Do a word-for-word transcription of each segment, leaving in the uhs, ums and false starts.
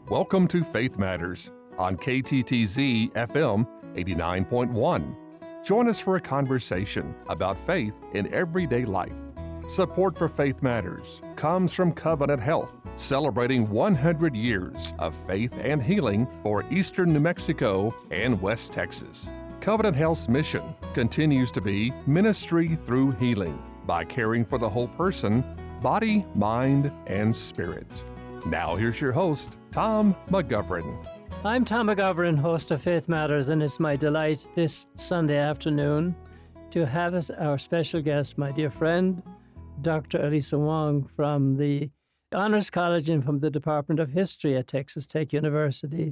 Welcome to Faith Matters on K T T Z F M eighty-nine point one. Join us for a conversation about faith in everyday life. Support for Faith Matters comes from Covenant Health, celebrating one hundred years of faith and healing for Eastern New Mexico and West Texas. Covenant Health's mission continues to be ministry through healing by caring for the whole person, body, mind, and spirit. Now here's your host, Tom McGovern. I'm Tom McGovern, host of Faith Matters, and it's my delight this Sunday afternoon to have as our special guest, my dear friend, Doctor Elisa Wong from the Honors College and from the Department of History at Texas Tech University.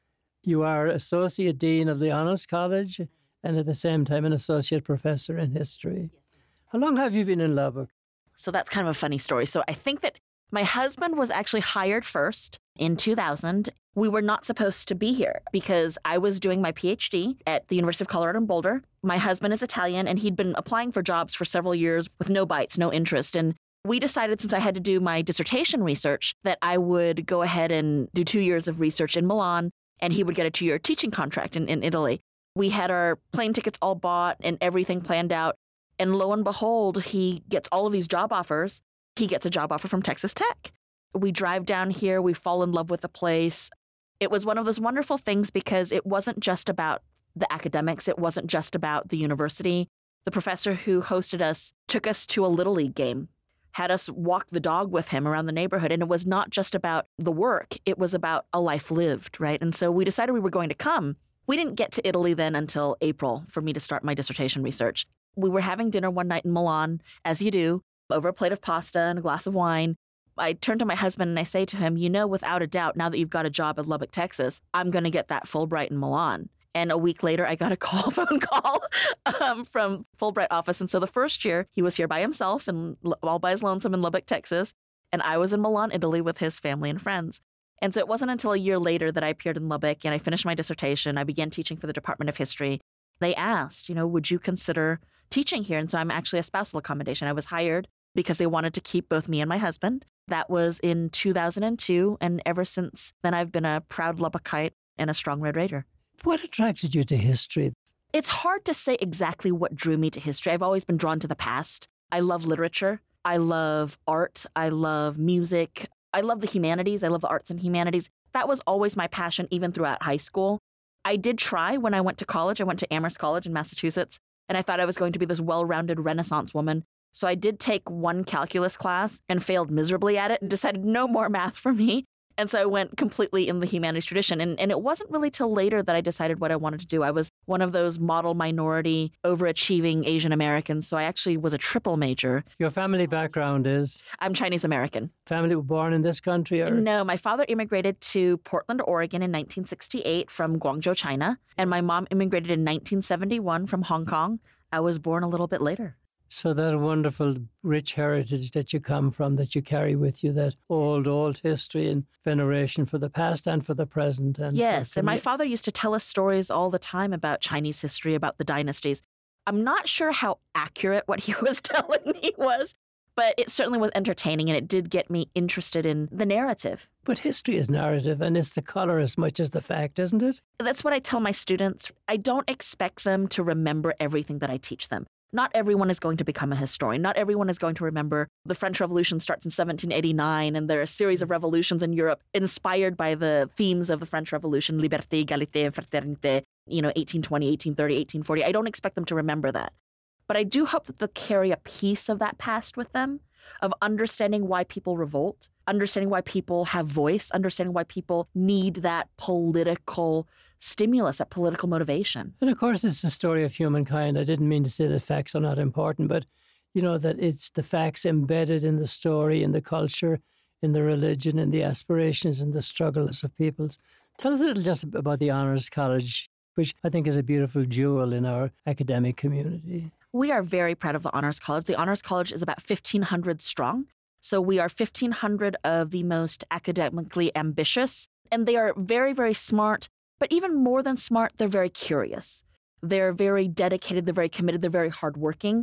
You are Associate Dean of the Honors College and at the same time an Associate Professor in History. How long have you been in Lubbock? So that's kind of a funny story. So I think that my husband was actually hired first in two thousand. We were not supposed to be here because I was doing my P H D at the University of Colorado in Boulder. My husband is Italian, and he'd been applying for jobs for several years with no bites, no interest. And we decided, since I had to do my dissertation research, that I would go ahead and do two years of research in Milan, and he would get a two-year teaching contract in, in Italy. We had our plane tickets all bought and everything planned out. And lo and behold, he gets all of these job offers. He gets a job offer from Texas Tech. We drive down here. We fall in love with the place. It was one of those wonderful things because it wasn't just about the academics. It wasn't just about the university. The professor who hosted us took us to a Little League game, had us walk the dog with him around the neighborhood. And it was not just about the work. It was about a life lived, right? And so we decided we were going to come. We didn't get to Italy then until April for me to start my dissertation research. We were having dinner one night in Milan, as you do, over a plate of pasta and a glass of wine. I turn to my husband and I say to him, you know, without a doubt, now that you've got a job at Lubbock, Texas, I'm going to get that Fulbright in Milan. And a week later, I got a call, phone call um, from Fulbright office. And so the first year, he was here by himself and all by his lonesome in Lubbock, Texas. And I was in Milan, Italy with his family and friends. And so it wasn't until a year later that I appeared in Lubbock and I finished my dissertation. I began teaching for the Department of History. They asked, you know, would you consider teaching here? And so I'm actually a spousal accommodation. I was hired because they wanted to keep both me and my husband. That was in two thousand two, and ever since then I've been a proud Lubbockite and a strong Red Raider. What attracted you to history? It's hard to say exactly what drew me to history. I've always been drawn to the past. I love literature. I love art. I love music. I love the humanities. I love the arts and humanities. That was always my passion, even throughout high school. I did try when I went to college. I went to Amherst College in Massachusetts, and I thought I was going to be this well-rounded Renaissance woman. So I did take one calculus class and failed miserably at it and decided no more math for me. And so I went completely in the humanities tradition. And, and it wasn't really till later that I decided what I wanted to do. I was one of those model minority, overachieving Asian Americans. So I actually was a triple major. Your family background is? I'm Chinese American. Family were born in this country? Or? No, my father immigrated to Portland, Oregon in nineteen sixty-eight from Guangzhou, China. And my mom immigrated in nineteen seventy-one from Hong Kong. I was born a little bit later. So that wonderful, rich heritage that you come from, that you carry with you, that old, old history and veneration for the past and for the present. And yes, and my father used to tell us stories all the time about Chinese history, about the dynasties. I'm not sure how accurate what he was telling me was, but it certainly was entertaining, and it did get me interested in the narrative. But history is narrative, and it's the color as much as the fact, isn't it? That's what I tell my students. I don't expect them to remember everything that I teach them. Not everyone is going to become a historian. Not everyone is going to remember the French Revolution starts in seventeen eighty-nine, and there are a series of revolutions in Europe inspired by the themes of the French Revolution, liberté, égalité, and fraternité, you know, eighteen twenty, eighteen thirty, eighteen forty. I don't expect them to remember that. But I do hope that they'll carry a piece of that past with them, of understanding why people revolt, understanding why people have voice, understanding why people need that political stimulus, that political motivation. And of course, it's the story of humankind. I didn't mean to say that facts are not important, but you know, that it's the facts embedded in the story, in the culture, in the religion, in the aspirations, and the struggles of peoples. Tell us a little just about the Honors College, which I think is a beautiful jewel in our academic community. We are very proud of the Honors College. The Honors College is about fifteen hundred strong. So we are fifteen hundred of the most academically ambitious, and they are very, very smart. But even more than smart, they're very curious. They're very dedicated. They're very committed. They're very hardworking.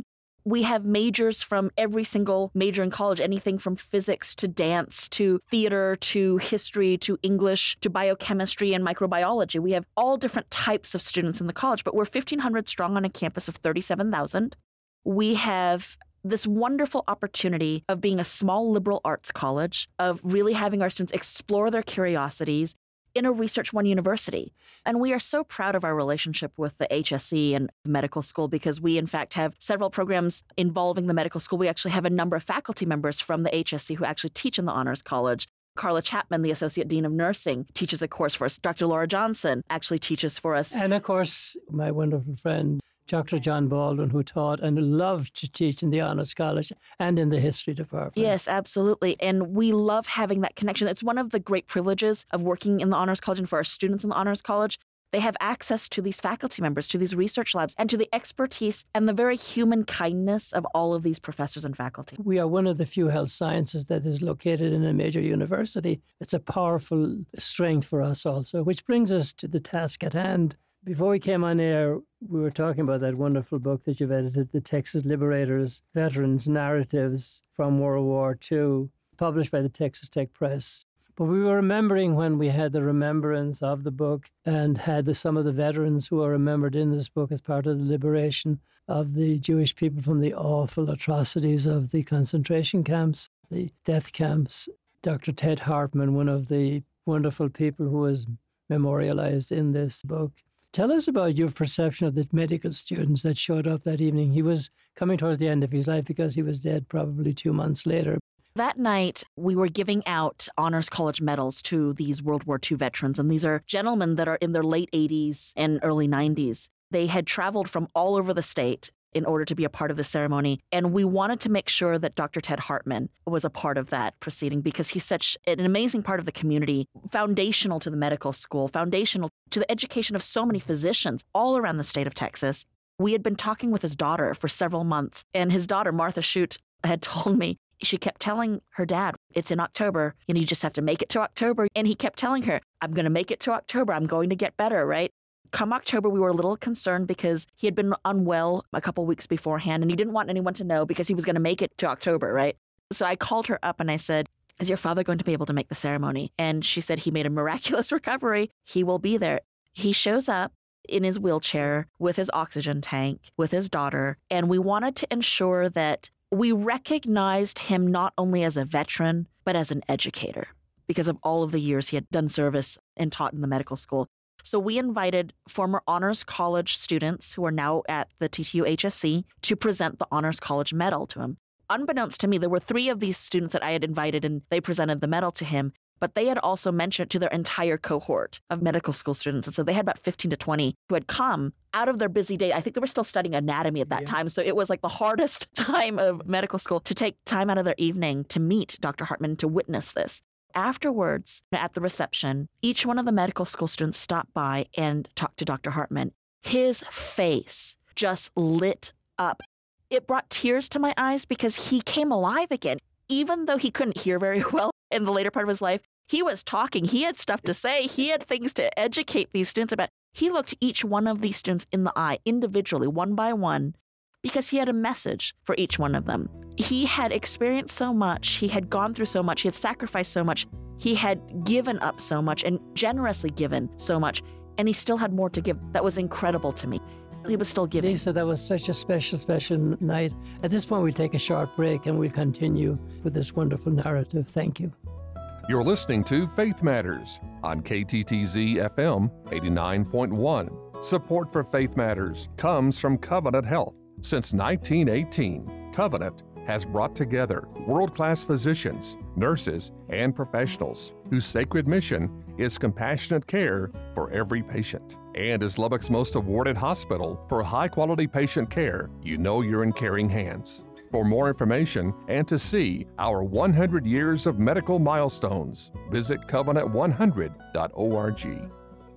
We have majors from every single major in college, anything from physics to dance to theater to history to English to biochemistry and microbiology. We have all different types of students in the college, but we're fifteen hundred strong on a campus of thirty-seven thousand. We have this wonderful opportunity of being a small liberal arts college, of really having our students explore their curiosities in a Research One university. And we are so proud of our relationship with the H S E and medical school because we, in fact, have several programs involving the medical school. We actually have a number of faculty members from the H S E who actually teach in the Honors College. Carla Chapman, the Associate Dean of Nursing, teaches a course for us. Doctor Laura Johnson actually teaches for us. And of course, my wonderful friend, Doctor John Baldwin, who taught and loved to teach in the Honors College and in the History Department. Yes, absolutely. And we love having that connection. It's one of the great privileges of working in the Honors College and for our students in the Honors College. They have access to these faculty members, to these research labs, and to the expertise and the very human kindness of all of these professors and faculty. We are one of the few health sciences that is located in a major university. It's a powerful strength for us also, which brings us to the task at hand. Before we came on air, we were talking about that wonderful book that you've edited, The Texas Liberators, Veterans Narratives from World War Two, published by the Texas Tech Press. But we were remembering when we had the remembrance of the book and had the, some of the veterans who are remembered in this book as part of the liberation of the Jewish people from the awful atrocities of the concentration camps, the death camps. Doctor Ted Hartman, one of the wonderful people who was memorialized in this book. Tell us about your perception of the medical students that showed up that evening. He was coming towards the end of his life because he was dead probably two months later. That night, we were giving out Honors College medals to these World War Two veterans, and these are gentlemen that are in their late eighties and early nineties. They had traveled from all over the state in order to be a part of the ceremony, and we wanted to make sure that Doctor Ted Hartman was a part of that proceeding because he's such an amazing part of the community, foundational to the medical school, foundational to the education of so many physicians all around the state of Texas. We had been talking with his daughter for several months, and his daughter, Martha Shute, had told me, she kept telling her dad, it's in October, and you just have to make it to October. And he kept telling her, I'm going to make it to October. I'm going to get better, right? Come October, we were a little concerned because he had been unwell a couple weeks beforehand, and he didn't want anyone to know because he was going to make it to October, right? So I called her up and I said, is your father going to be able to make the ceremony? And she said he made a miraculous recovery. He will be there. He shows up in his wheelchair with his oxygen tank, with his daughter, and we wanted to ensure that we recognized him not only as a veteran, but as an educator because of all of the years he had done service and taught in the medical school. So we invited former Honors College students who are now at the T T U H S C to present the Honors College medal to him. Unbeknownst to me, there were three of these students that I had invited and they presented the medal to him, but they had also mentioned it to their entire cohort of medical school students. And so they had about fifteen to twenty who had come out of their busy day. I think they were still studying anatomy at that yeah. time. So it was like the hardest time of medical school to take time out of their evening to meet Doctor Hartman, to witness this. Afterwards, at the reception, each one of the medical school students stopped by and talked to Doctor Hartman. His face just lit up. It brought tears to my eyes because he came alive again. Even though he couldn't hear very well in the later part of his life, he was talking. He had stuff to say. He had things to educate these students about. He looked each one of these students in the eye individually, one by one, because he had a message for each one of them. He had experienced so much. He had gone through so much. He had sacrificed so much. He had given up so much and generously given so much. And he still had more to give. That was incredible to me. He was still giving. Lisa, that was such a special, special night. At this point, we'll take a short break and we'll continue with this wonderful narrative. Thank you. You're listening to Faith Matters on K T T Z F M eighty-nine point one. Support for Faith Matters comes from Covenant Health. Since nineteen eighteen, Covenant has brought together world-class physicians, nurses, and professionals whose sacred mission is compassionate care for every patient. And as Lubbock's most awarded hospital for high-quality patient care, you know you're in caring hands. For more information and to see our one hundred years of medical milestones, visit covenant one hundred dot org.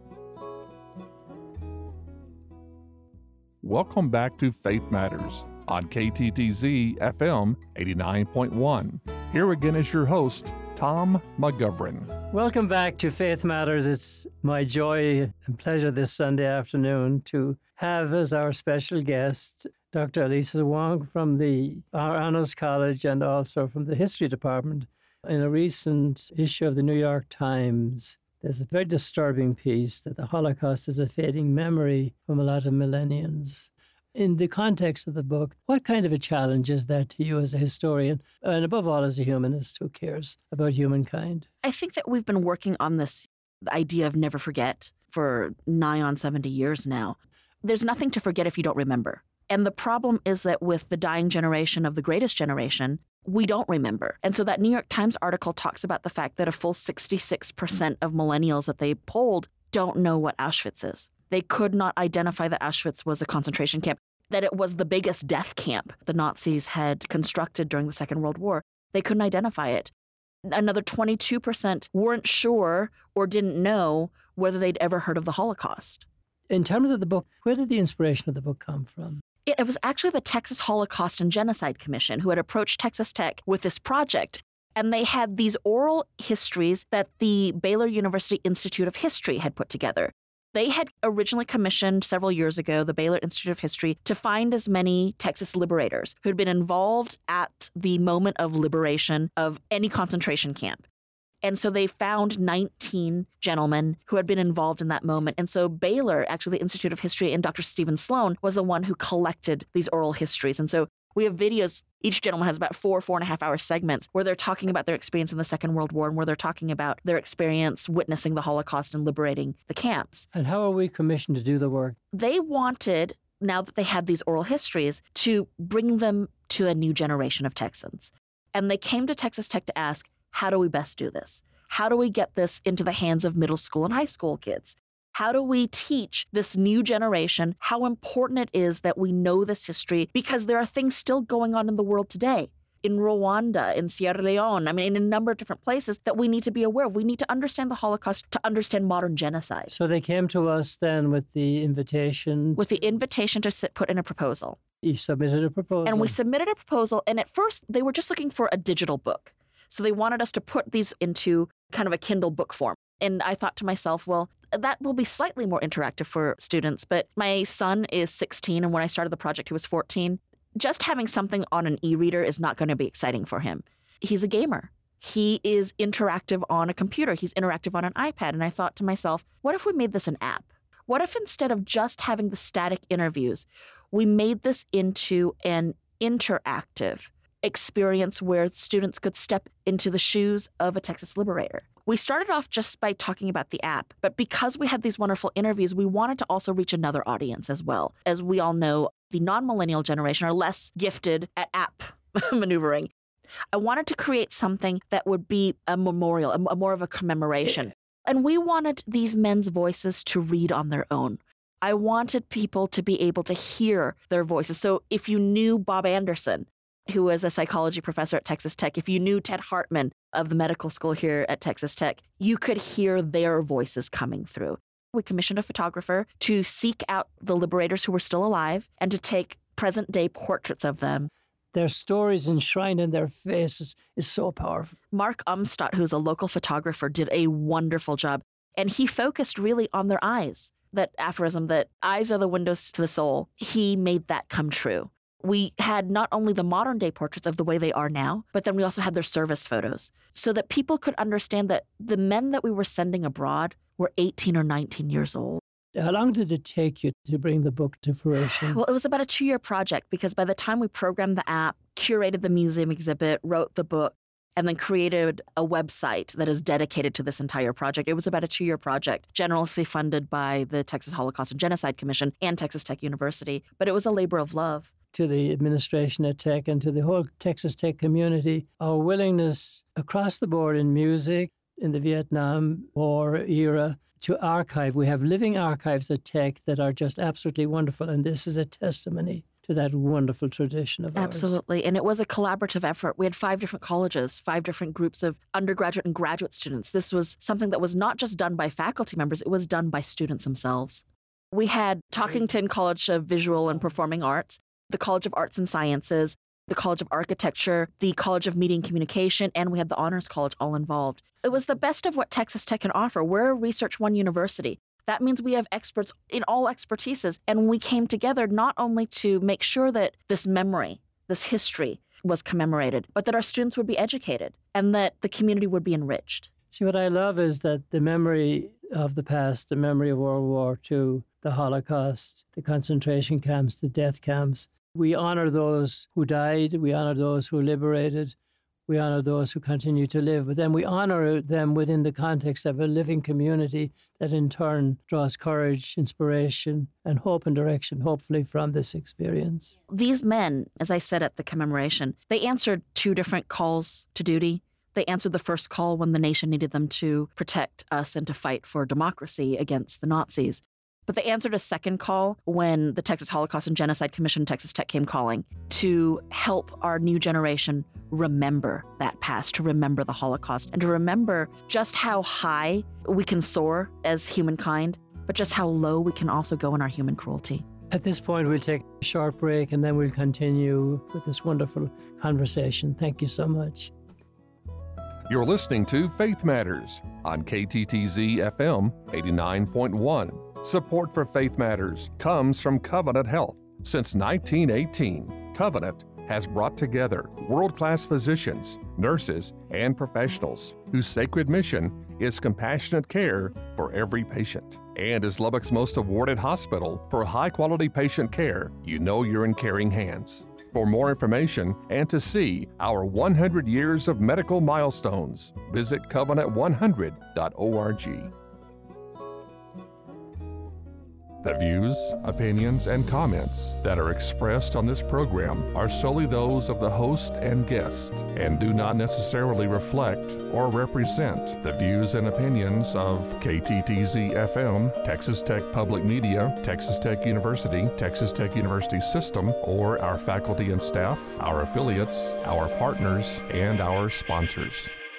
Welcome back to Faith Matters on K T T Z F M eighty-nine point one. Here again is your host, Tom McGovern. Welcome back to Faith Matters. It's my joy and pleasure this Sunday afternoon to have as our special guest Doctor Elisa Wong from the our Honors College and also from the History Department. In a recent issue of the New York Times, there's a very disturbing piece that the Holocaust is a fading memory from a lot of millennials. In the context of the book, what kind of a challenge is that to you as a historian, and above all as a humanist who cares about humankind? I think that we've been working on this idea of never forget for nigh on seventy years now. There's nothing to forget if you don't remember. And the problem is that with the dying generation of the greatest generation, we don't remember. And so that New York Times article talks about the fact that a full sixty-six percent of millennials that they polled don't know what Auschwitz is. They could not identify that Auschwitz was a concentration camp, that it was the biggest death camp the Nazis had constructed during the Second World War. They couldn't identify it. Another twenty-two percent weren't sure or didn't know whether they'd ever heard of the Holocaust. In terms of the book, where did the inspiration of the book come from? It, it was actually the Texas Holocaust and Genocide Commission who had approached Texas Tech with this project. And they had these oral histories that the Baylor University Institute of History had put together. They had originally commissioned several years ago the Baylor Institute of History to find as many Texas liberators who had been involved at the moment of liberation of any concentration camp. And so they found nineteen gentlemen who had been involved in that moment. And so Baylor, actually the Institute of History, and Doctor Stephen Sloan was the one who collected these oral histories. And so we have videos. Each gentleman has about four, four and a half hour segments where they're talking about their experience in the Second World War and where they're talking about their experience witnessing the Holocaust and liberating the camps. And how are we commissioned to do the work? They wanted, now that they had these oral histories, to bring them to a new generation of Texans. And they came to Texas Tech to ask, how do we best do this? How do we get this into the hands of middle school and high school kids? How do we teach this new generation how important it is that we know this history? Because there are things still going on in the world today, in Rwanda, in Sierra Leone, I mean, in a number of different places that we need to be aware of. We need to understand the Holocaust to understand modern genocide. So they came to us then with the invitation. With the invitation to sit, put in a proposal. You submitted a proposal. And we submitted a proposal. And at first, they were just looking for a digital book. So they wanted us to put these into kind of a Kindle book form. And I thought to myself, well, that will be slightly more interactive for students. But my son is sixteen, and when I started the project, he was fourteen. Just having something on an e-reader is not going to be exciting for him. He's a gamer. He is interactive on a computer. He's interactive on an iPad. And I thought to myself, what if we made this an app? What if instead of just having the static interviews, we made this into an interactive experience where students could step into the shoes of a Texas liberator? We started off just by talking about the app, but because we had these wonderful interviews, we wanted to also reach another audience as well. As we all know, the non-millennial generation are less gifted at app maneuvering. I wanted to create something that would be a memorial, a, a more of a commemoration. And we wanted these men's voices to read on their own. I wanted people to be able to hear their voices. So if you knew Bob Anderson, who was a psychology professor at Texas Tech, if you knew Ted Hartman of the medical school here at Texas Tech, you could hear their voices coming through. We commissioned a photographer to seek out the liberators who were still alive and to take present-day portraits of them. Their stories enshrined in their faces is so powerful. Mark Umstadt, who's a local photographer, did a wonderful job, and he focused really on their eyes. That aphorism that eyes are the windows to the soul, he made that come true. We had not only the modern day portraits of the way they are now, but then we also had their service photos so that people could understand that the men that we were sending abroad were eighteen or nineteen years old. How long did it take you to bring the book to fruition? Well, it was about a two-year project because by the time we programmed the app, curated the museum exhibit, wrote the book, and then created a website that is dedicated to this entire project, it was about a two-year project, generously funded by the Texas Holocaust and Genocide Commission and Texas Tech University. But it was a labor of love. To the administration at Tech and to the whole Texas Tech community, our willingness across the board in music, in the Vietnam War era, to archive. We have living archives at Tech that are just absolutely wonderful, and this is a testimony to that wonderful tradition of ours. Absolutely. And it was a collaborative effort. We had five different colleges, five different groups of undergraduate and graduate students. This was something that was not just done by faculty members, it was done by students themselves. We had Talkington College of Visual and Performing Arts, the College of Arts and Sciences, the College of Architecture, the College of Media and Communication, and we had the Honors College all involved. It was the best of what Texas Tech can offer. We're a Research One university. That means we have experts in all expertises. And we came together not only to make sure that this memory, this history was commemorated, but that our students would be educated and that the community would be enriched. See, what I love is that the memory of the past, the memory of World War Two, the Holocaust, the concentration camps, the death camps, we honor those who died, we honor those who liberated, we honor those who continue to live, but then we honor them within the context of a living community that in turn draws courage, inspiration, and hope and direction, hopefully, from this experience. These men, as I said at the commemoration, they answered two different calls to duty. They answered the first call when the nation needed them to protect us and to fight for democracy against the Nazis. But they answered a second call when the Texas Holocaust and Genocide Commission, Texas Tech, came calling to help our new generation remember that past, to remember the Holocaust, and to remember just how high we can soar as humankind, but just how low we can also go in our human cruelty. At this point, we'll take a short break and then we'll continue with this wonderful conversation. Thank you so much. You're listening to Faith Matters on K T T Z F M eighty-nine point one. Support for Faith Matters comes from Covenant Health. Since nineteen eighteen, Covenant has brought together world-class physicians, nurses, and professionals whose sacred mission is compassionate care for every patient. And as Lubbock's most awarded hospital for high-quality patient care, you know you're in caring hands. For more information and to see our one hundred years of medical milestones, visit covenant one hundred dot org. The views, opinions, and comments that are expressed on this program are solely those of the host and guest and do not necessarily reflect or represent the views and opinions of K T T Z F M, Texas Tech Public Media, Texas Tech University, Texas Tech University System, or our faculty and staff, our affiliates, our partners, and our sponsors.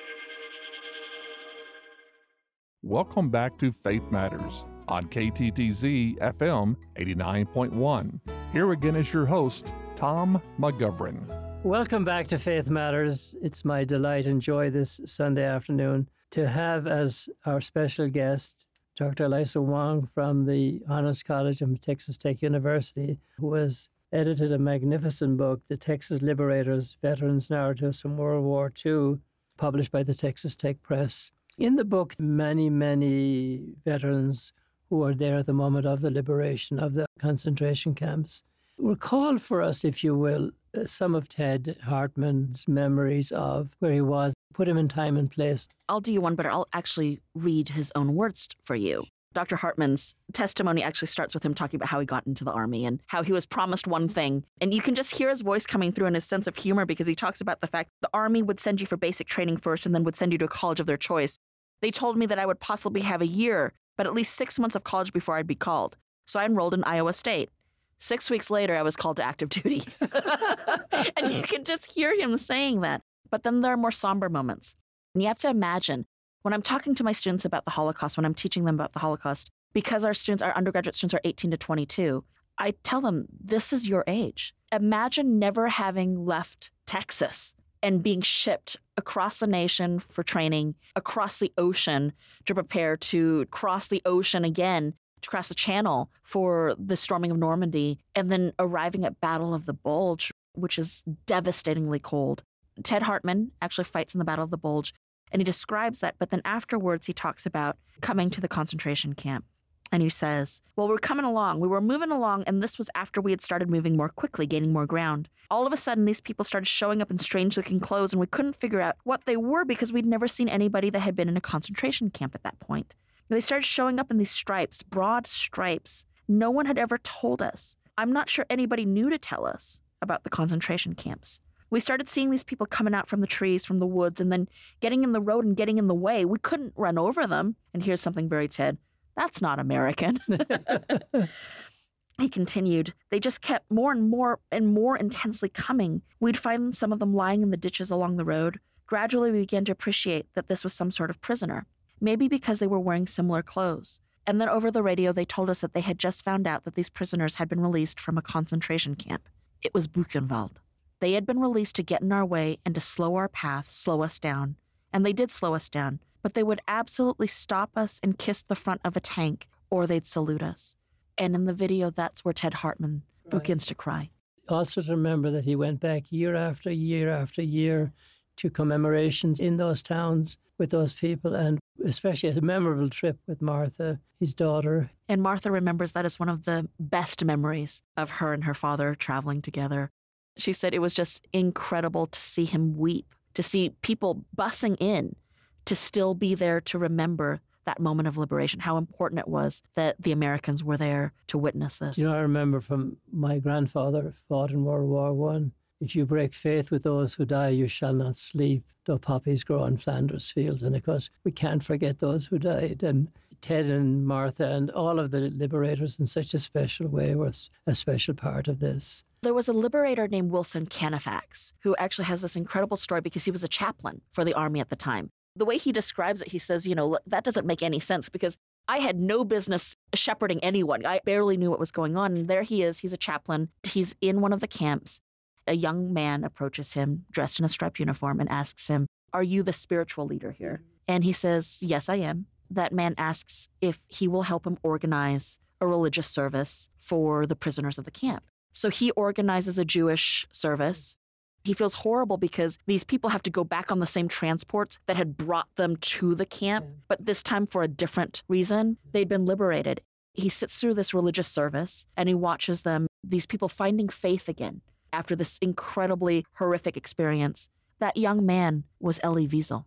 Welcome back to Faith Matters on K T T Z F M eighty-nine point one. Here again is your host, Tom McGovern. Welcome back to Faith Matters. It's my delight and joy this Sunday afternoon to have as our special guest Doctor Elisa Wong from the Honors College of Texas Tech University, who has edited a magnificent book, The Texas Liberators, Veterans' Narratives from World War Two, published by the Texas Tech Press. In the book, many, many veterans who are there at the moment of the liberation of the concentration camps. Recall for us, if you will, some of Ted Hartman's memories of where he was. Put him in time and place. I'll do you one better. I'll actually read his own words for you. Doctor Hartman's testimony actually starts with him talking about how he got into the Army and how he was promised one thing. And you can just hear his voice coming through and his sense of humor because he talks about the fact the Army would send you for basic training first and then would send you to a college of their choice. They told me that I would possibly have a year, but at least six months of college before I'd be called. So I enrolled in Iowa State. Six weeks later, I was called to active duty. And you can just hear him saying that. But then there are more somber moments. And you have to imagine, when I'm talking to my students about the Holocaust, when I'm teaching them about the Holocaust, because our students, our undergraduate students are eighteen to twenty-two, I tell them, this is your age. Imagine never having left Texas and being shipped across the nation for training, across the ocean to prepare to cross the ocean again, to cross the channel for the storming of Normandy, and then arriving at Battle of the Bulge, which is devastatingly cold. Ted Hartman actually fights in the Battle of the Bulge, and he describes that, but then afterwards he talks about coming to the concentration camp. And he says, well, we're coming along. We were moving along, and this was after we had started moving more quickly, gaining more ground. All of a sudden, these people started showing up in strange-looking clothes, and we couldn't figure out what they were because we'd never seen anybody that had been in a concentration camp at that point. They started showing up in these stripes, broad stripes. No one had ever told us. I'm not sure anybody knew to tell us about the concentration camps. We started seeing these people coming out from the trees, from the woods, and then getting in the road and getting in the way. We couldn't run over them. And here's something very Ted. That's not American. He continued, they just kept more and more and more intensely coming. We'd find some of them lying in the ditches along the road. Gradually, we began to appreciate that this was some sort of prisoner, maybe because they were wearing similar clothes. And then over the radio, they told us that they had just found out that these prisoners had been released from a concentration camp. It was Buchenwald. They had been released to get in our way and to slow our path, slow us down. And they did slow us down. But they would absolutely stop us and kiss the front of a tank or they'd salute us. And in the video, that's where Ted Hartman Right. begins to cry. Also to remember that he went back year after year after year to commemorations in those towns with those people, and especially a memorable trip with Martha, his daughter. And Martha remembers that as one of the best memories of her and her father traveling together. She said it was just incredible to see him weep, to see people bussing in, to still be there to remember that moment of liberation, how important it was that the Americans were there to witness this. You know, I remember from my grandfather fought in World War One. If you break faith with those who die, you shall not sleep, though poppies grow on Flanders fields. And of course, we can't forget those who died. And Ted and Martha and all of the liberators in such a special way was a special part of this. There was a liberator named Wilson Canifax who actually has this incredible story because he was a chaplain for the Army at the time. The way he describes it, he says, you know, that doesn't make any sense because I had no business shepherding anyone. I barely knew what was going on. And there he is. He's a chaplain. He's in one of the camps. A young man approaches him dressed in a striped uniform and asks him, "Are you the spiritual leader here?" And he says, "Yes, I am." That man asks if he will help him organize a religious service for the prisoners of the camp. So he organizes a Jewish service. He feels horrible because these people have to go back on the same transports that had brought them to the camp, Yeah. but this time for a different reason. They'd been liberated. He sits through this religious service and he watches them, these people finding faith again after this incredibly horrific experience. That young man was Elie Wiesel.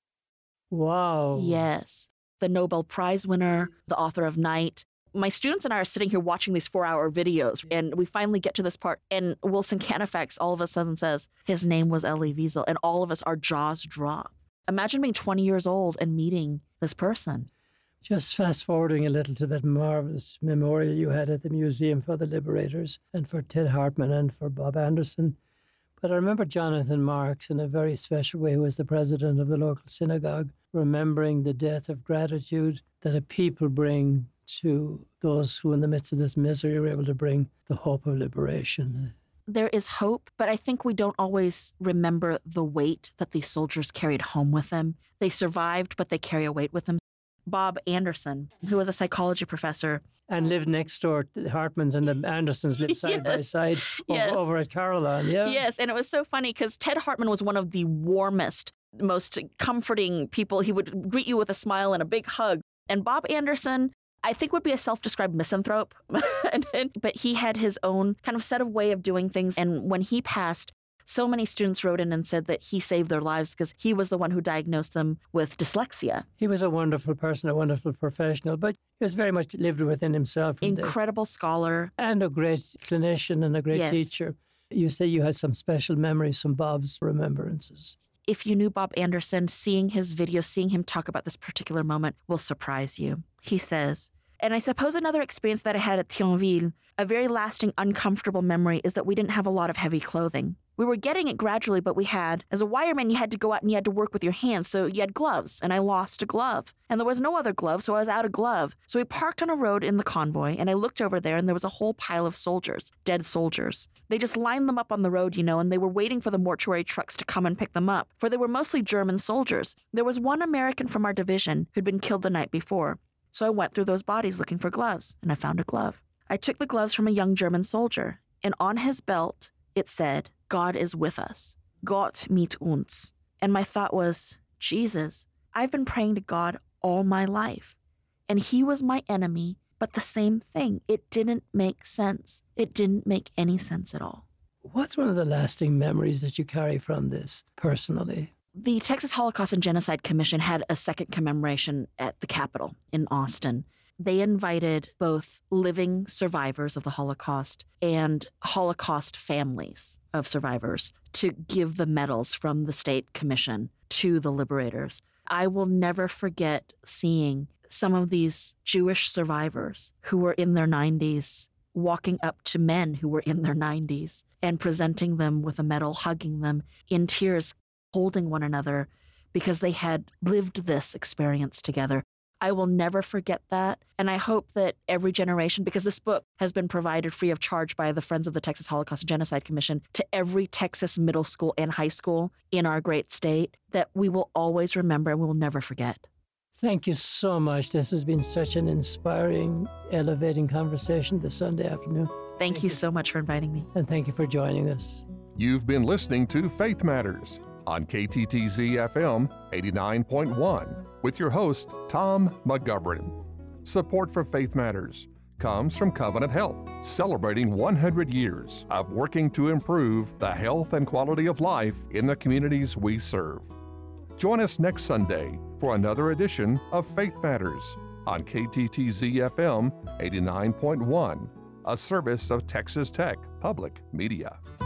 Wow. Yes. The Nobel Prize winner, the author of Night. My students and I are sitting here watching these four-hour videos, and we finally get to this part, and Wilson Canifax all of a sudden says his name was Elie Wiesel, and all of us, our jaws drop. Imagine being twenty years old and meeting this person. Just fast forwarding a little to that marvelous memorial you had at the Museum for the Liberators and for Ted Hartman and for Bob Anderson. But I remember Jonathan Marks in a very special way, who was the president of the local synagogue, remembering the debt of gratitude that a people bring to those who in the midst of this misery are able to bring the hope of liberation. There is hope, but I think we don't always remember the weight that these soldiers carried home with them. They survived, but they carry a weight with them. Bob Anderson, who was a psychology professor. And lived next door. The Hartmans and the Andersons lived side by Yes. side over, Yes. over at Caroline. Yeah. Yes, and it was so funny because Ted Hartman was one of the warmest, most comforting people. He would greet you with a smile and a big hug. And Bob Anderson, I think, would be a self-described misanthrope, and, and, but he had his own kind of set of way of doing things. And when he passed, so many students wrote in and said that he saved their lives because he was the one who diagnosed them with dyslexia. He was a wonderful person, a wonderful professional, but he was very much lived within himself. and, uh, Incredible scholar. And a great clinician and a great Yes. teacher. You say you had some special memories from Bob's remembrances. If you knew Bob Anderson, seeing his video, seeing him talk about this particular moment will surprise you. He says, "And I suppose another experience that I had at Thionville, a very lasting, uncomfortable memory, is that we didn't have a lot of heavy clothing. We were getting it gradually, but we had, as a wireman, you had to go out and you had to work with your hands, so you had gloves, and I lost a glove. And there was no other glove, so I was out of glove. So we parked on a road in the convoy, and I looked over there, and there was a whole pile of soldiers, dead soldiers. They just lined them up on the road, you know, and they were waiting for the mortuary trucks to come and pick them up, for they were mostly German soldiers. There was one American from our division who'd been killed the night before. So I went through those bodies looking for gloves, and I found a glove. I took the gloves from a young German soldier, and on his belt, it said, 'God is with us. Gott mit uns.' And my thought was, Jesus, I've been praying to God all my life, and he was my enemy, but the same thing. It didn't make sense. It didn't make any sense at all." What's one of the lasting memories that you carry from this personally? The Texas Holocaust and Genocide Commission had a second commemoration at the Capitol in Austin. They invited both living survivors of the Holocaust and Holocaust families of survivors to give the medals from the state commission to the liberators. I will never forget seeing some of these Jewish survivors who were in their nineties walking up to men who were in their nineties and presenting them with a medal, hugging them in tears, holding one another because they had lived this experience together. I will never forget that. And I hope that every generation, because this book has been provided free of charge by the Friends of the Texas Holocaust and Genocide Commission to every Texas middle school and high school in our great state, that we will always remember and we will never forget. Thank you so much. This has been such an inspiring, elevating conversation this Sunday afternoon. Thank, Thank you you. so much for inviting me. And thank you for joining us. You've been listening to Faith Matters on K T T Z F M eighty-nine point one with your host, Tom McGovern. Support for Faith Matters comes from Covenant Health, celebrating one hundred years of working to improve the health and quality of life in the communities we serve. Join us next Sunday for another edition of Faith Matters on K T T Z F M eighty-nine point one, a service of Texas Tech Public Media.